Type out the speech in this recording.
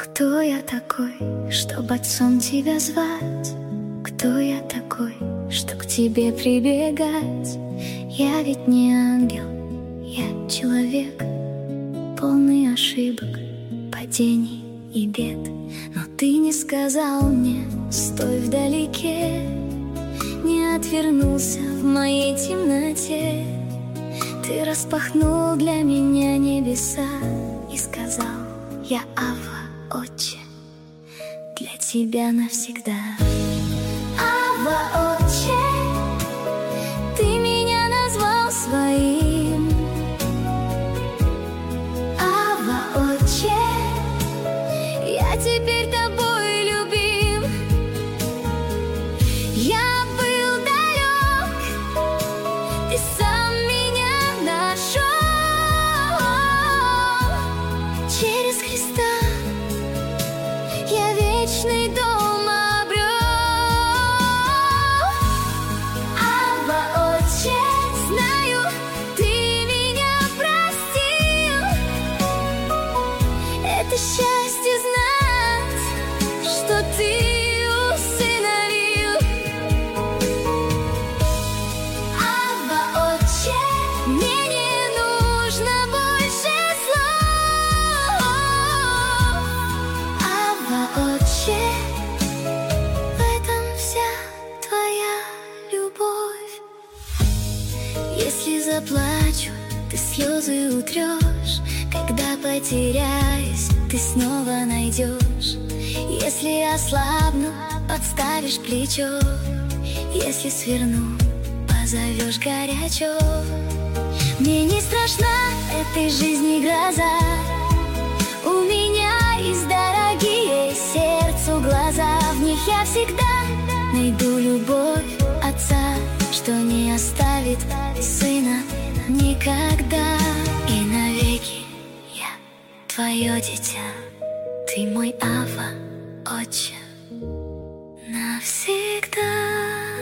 Кто я такой, чтоб отцом тебя звать? Кто я такой, что к тебе прибегать? Я ведь не ангел, я человек, полный ошибок, падений и бед. Но ты не сказал мне, стой вдалеке, не отвернулся в моей темноте. Ты распахнул для меня небеса и сказал: я Авва, Отче, для тебя навсегда. Авва, Отче, ты меня назвал своим. Авва, Отче, я теперь тобой любим. Я был далек, ты сам меня нашел. Через Христа я вечный дом обрел. Авва, Отче, знаю, ты меня простил. Это счастье знать, что ты усыновил. Авва, Отче, мне не нужно больше слов. Авва, Отче, в этом вся твоя любовь. Если заплачу, ты слезы утрешь. Когда потеряюсь, ты снова найдешь. Если ослабну, подставишь плечо. Если сверну, позовешь горячо. Мне не страшна этой жизни гроза. У меня есть дорогие сердцу глаза. В них я всегда найду любовь Отца, что не оставит Сына никогда. И навеки я твое дитя, ты мой Авва, Отче, навсегда.